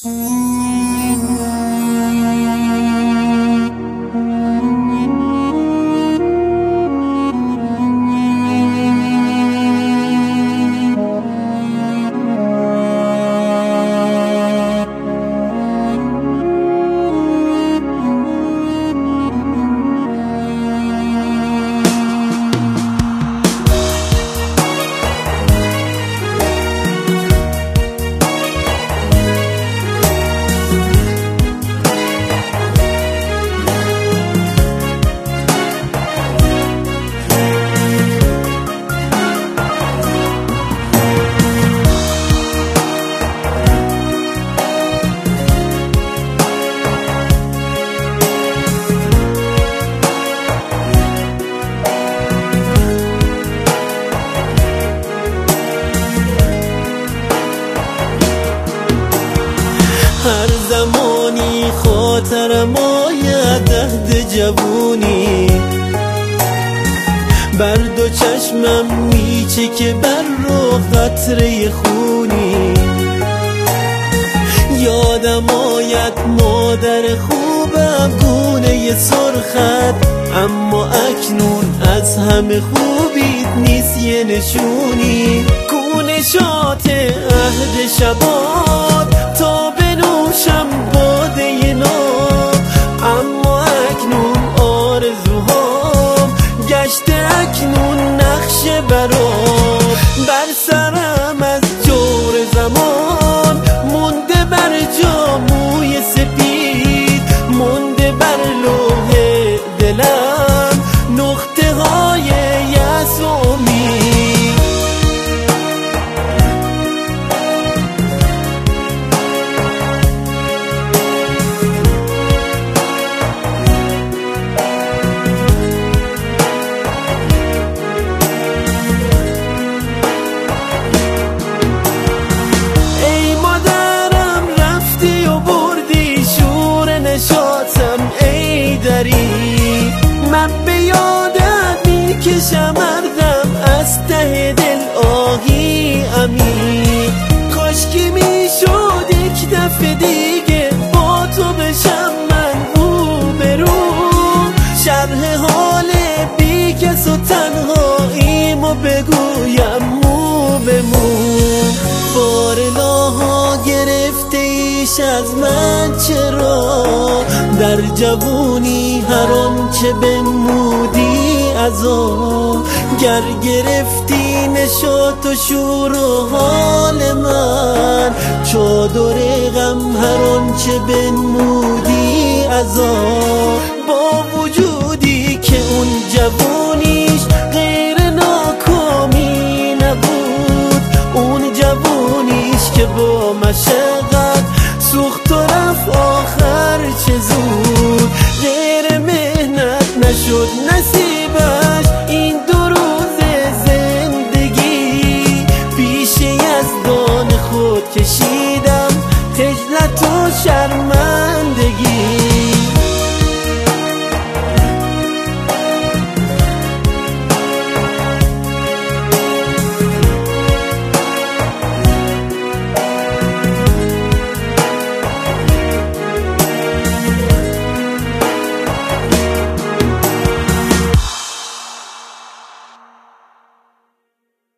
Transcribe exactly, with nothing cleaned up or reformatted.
هر زمانی خاطرم آید عهد جوونی، بر دو چشمم میچه که بر رو قطره خونی. یادم آید مادر خوبم گونه سرخت، اما اکنون از همه خوبیت نیست یه نشونی. گونه شات عهد شبات تا بنوشم باده ناب، اما اکنون آرزوهام گشته اکنون نقش برام. بر سرم از جور زمان مونده بر جا موی سپید، مونده بر لوح دلم نقطه های یأس و امید. من به یادت میکشم مردم از ته دل آهی امید. کاشکی میشد یک دفعه دیگه با تو بشم من رو به رو، شرح حال بی کس و تنهاییمو بگویم مو به مو. بارلاها گرفته ایش از من چرا، در جوونی هر آنچه بنمودی عذاب. گر گرفتی نشاط و شور و حال من، چادر غم هر آنچه بنمودی عذاب. با وجودی که اون جوونیش غیر ناکامی نبود، اون جوونیش که با مشقت سوخت و رفت آخر چه زود. غیر مهنت نشد نصیبش این دو روز زندگی، پیش یزدان خود کشیدم خجلت و شرم